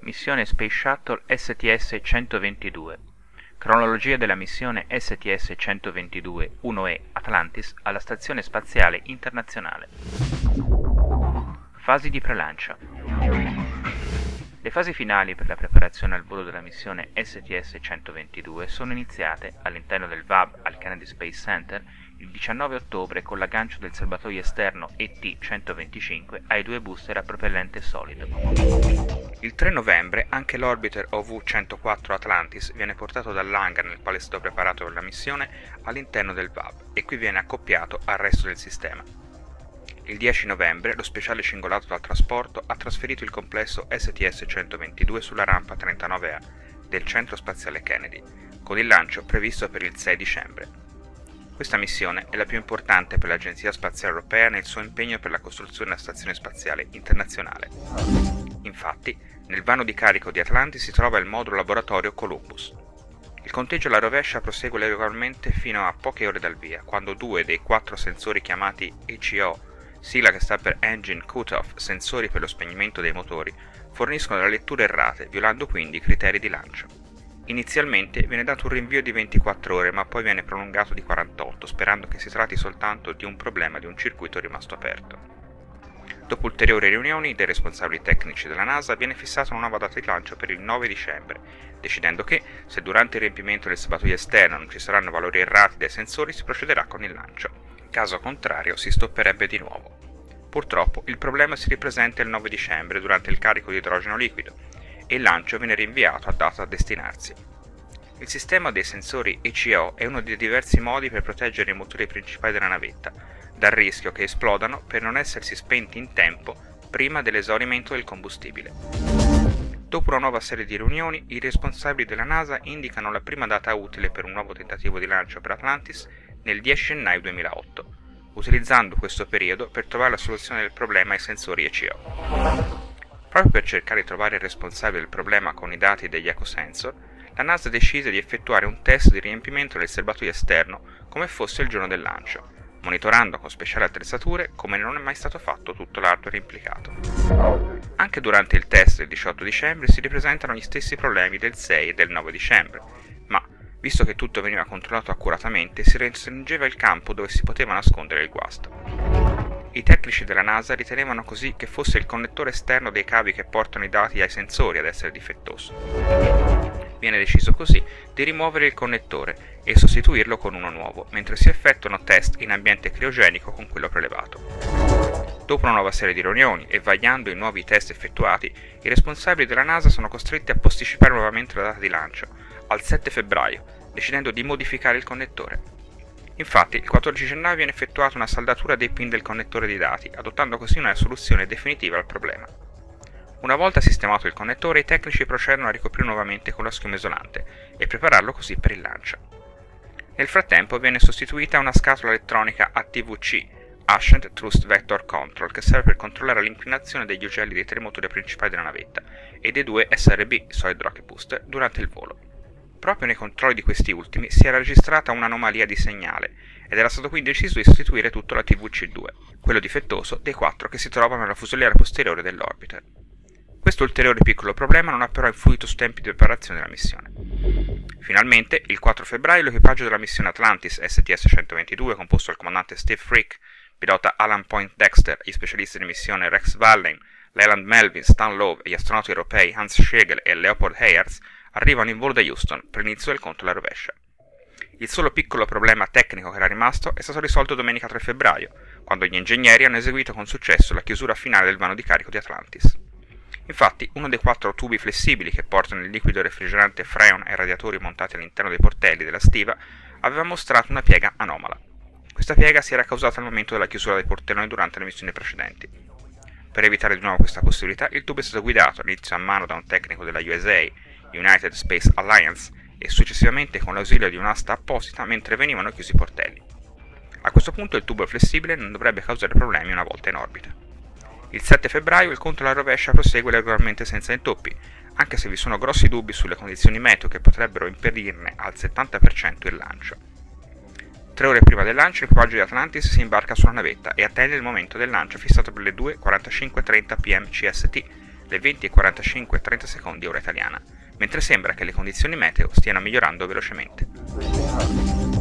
Missione Space Shuttle STS-122. Cronologia della missione STS-122-1E Atlantis alla Stazione Spaziale Internazionale. Fasi di prelancio. Le fasi finali per la preparazione al volo della missione STS-122 sono iniziate all'interno del VAB al Kennedy Space Center il 19 ottobre con l'aggancio del serbatoio esterno ET-125 ai due booster a propellente solido. Il 3 novembre anche l'orbiter OV-104 Atlantis viene portato dall'hangar nel quale è stato preparato per la missione all'interno del VAB e qui viene accoppiato al resto del sistema. Il 10 novembre lo speciale cingolato dal trasporto ha trasferito il complesso STS-122 sulla rampa 39A del Centro Spaziale Kennedy, con il lancio previsto per il 6 dicembre. Questa missione è la più importante per l'Agenzia Spaziale Europea nel suo impegno per la costruzione della Stazione Spaziale Internazionale. Infatti, nel vano di carico di Atlantis si trova il modulo laboratorio Columbus. Il conteggio alla rovescia prosegue regolarmente fino a poche ore dal via, quando due dei 4 sensori chiamati ECO, sigla che sta per Engine Cutoff, sensori per lo spegnimento dei motori, forniscono delle letture errate, violando quindi i criteri di lancio. Inizialmente viene dato un rinvio di 24 ore, ma poi viene prolungato di 48, sperando che si tratti soltanto di un problema di un circuito rimasto aperto. Dopo ulteriori riunioni dei responsabili tecnici della NASA viene fissata una nuova data di lancio per il 9 dicembre, decidendo che, se durante il riempimento del serbatoio esterno non ci saranno valori errati dai sensori, si procederà con il lancio. Caso contrario si stopperebbe di nuovo. Purtroppo il problema si ripresenta il 9 dicembre durante il carico di idrogeno liquido e il lancio viene rinviato a data a destinarsi. Il sistema dei sensori ECO è uno dei diversi modi per proteggere i motori principali della navetta dal rischio che esplodano per non essersi spenti in tempo prima dell'esaurimento del combustibile. Dopo una nuova serie di riunioni, i responsabili della NASA indicano la prima data utile per un nuovo tentativo di lancio per Atlantis nel 10 gennaio 2008, utilizzando questo periodo per trovare la soluzione del problema ai sensori ECO. Proprio per cercare di trovare il responsabile del problema con i dati degli ecosensor, la NASA decise di effettuare un test di riempimento del serbatoio esterno come fosse il giorno del lancio, monitorando con speciali attrezzature come non è mai stato fatto tutto l'hardware implicato. Anche durante il test del 18 dicembre si ripresentano gli stessi problemi del 6 e del 9 dicembre, ma, visto che tutto veniva controllato accuratamente, si restringeva il campo dove si poteva nascondere il guasto. I tecnici della NASA ritenevano così che fosse il connettore esterno dei cavi che portano i dati ai sensori ad essere difettoso. Viene deciso così di rimuovere il connettore e sostituirlo con uno nuovo, mentre si effettuano test in ambiente criogenico con quello prelevato. Dopo una nuova serie di riunioni e vagliando i nuovi test effettuati, i responsabili della NASA sono costretti a posticipare nuovamente la data di lancio, al 7 febbraio, decidendo di modificare il connettore. Infatti, il 14 gennaio viene effettuata una saldatura dei pin del connettore di dati, adottando così una soluzione definitiva al problema. Una volta sistemato il connettore, i tecnici procedono a ricoprire nuovamente con la schiuma isolante e prepararlo così per il lancio. Nel frattempo viene sostituita una scatola elettronica ATVC, Ascent Thrust Vector Control, che serve per controllare l'inclinazione degli ugelli dei tre motori principali della navetta e dei due SRB, Solid Rocket Booster, durante il volo. Proprio nei controlli di questi ultimi si era registrata un'anomalia di segnale ed era stato quindi deciso di sostituire tutto la TVC-2, quello difettoso dei 4 che si trovano nella fusoliera posteriore dell'orbiter. Questo ulteriore piccolo problema non ha però influito sui tempi di preparazione della missione. Finalmente, il 4 febbraio, l'equipaggio della missione Atlantis STS-122, composto dal comandante Steve Frick, pilota Alan Poindexter, gli specialisti di missione Rex Valheim, Leland Melvin, Stan Love e gli astronauti europei Hans Schegel e Leopold Heyerz, arrivano in volo da Houston per l'inizio del conto alla rovescia. Il solo piccolo problema tecnico che era rimasto è stato risolto domenica 3 febbraio, quando gli ingegneri hanno eseguito con successo la chiusura finale del vano di carico di Atlantis. Infatti, uno dei 4 tubi flessibili che portano il liquido refrigerante Freon ai radiatori montati all'interno dei portelli della stiva aveva mostrato una piega anomala. Questa piega si era causata al momento della chiusura dei portelloni durante le missioni precedenti. Per evitare di nuovo questa possibilità, il tubo è stato guidato all'inizio a mano da un tecnico della USA, United Space Alliance, e successivamente con l'ausilio di un'asta apposita mentre venivano chiusi i portelli. A questo punto il tubo flessibile non dovrebbe causare problemi una volta in orbita. Il 7 febbraio il conto alla rovescia prosegue regolarmente senza intoppi, anche se vi sono grossi dubbi sulle condizioni meteo che potrebbero impedirne al 70% il lancio. 3 ore prima del lancio l'equipaggio di Atlantis si imbarca sulla navetta e attende il momento del lancio fissato per le 2:45:30 p.m. CST, alle 20:45:30 ora italiana, mentre sembra che le condizioni meteo stiano migliorando velocemente.